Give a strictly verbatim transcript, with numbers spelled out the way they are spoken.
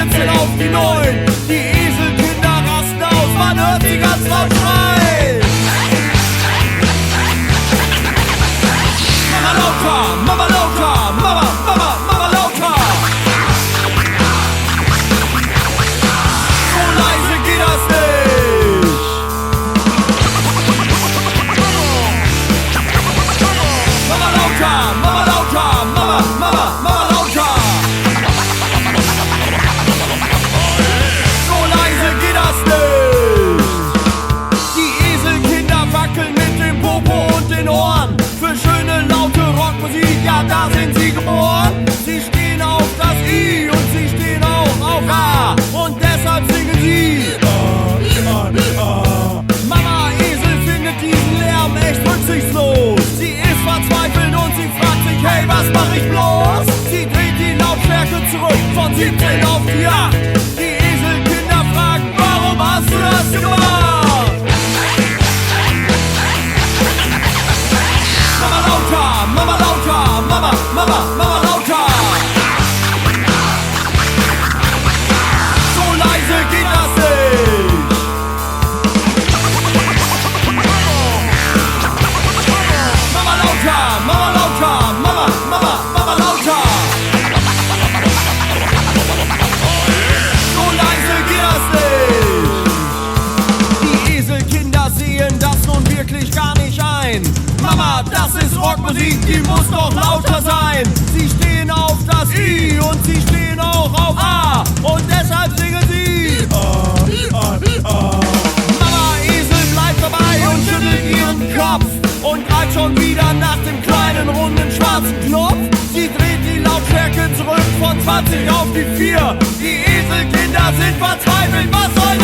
dreizehn auf die neun. Die Eselkinder rasten aus, man hört sie ganz laut schreien. Mama lauter, Mama lauter, Mama, Mama, Mama lauter. So leise geht das nicht. Mama lauter, Mama lauter, Mama, Mama, Mama lauter. So leise geht das nicht. Die Eselkinder wackeln mit dem Popo und den Ohren. Für schöne laute Rockmusik, ja da sind sie geboren. Sie stehen auf das I und sie stehen auch auf A. Und deshalb singen sie Mama Esel findet diesen Lärm echt rücksichtslos. Sie ist verzweifelt und sie fragt sich, hey, was mach ich bloß? Sie dreht die Lautstärke zurück von siebzehn auf die acht. Die Eselkinder fragen, warum hast du das gemacht? Mama lauter, Mama lauter, Mama, Mama, Mama lauter. So leise geht das nicht. Mama lauter, Mama lauter, Mama, Mama, Mama lauter. So leise geht das nicht. Die Eselkinder sehen das nun wirklich gar nicht ein. Mama, das ist Rockmusik, die muss doch lauter sein. Sie stehen auf das I und sie stehen auch auf A. Und deshalb singen sie Mama Esel bleibt dabei und schüttelt ihren Kopf und greift schon wieder nach dem kleinen runden schwarzen Knopf. Sie dreht die Lautstärke zurück von zwanzig auf die vier. Die Eselkinder sind verzweifelt, was soll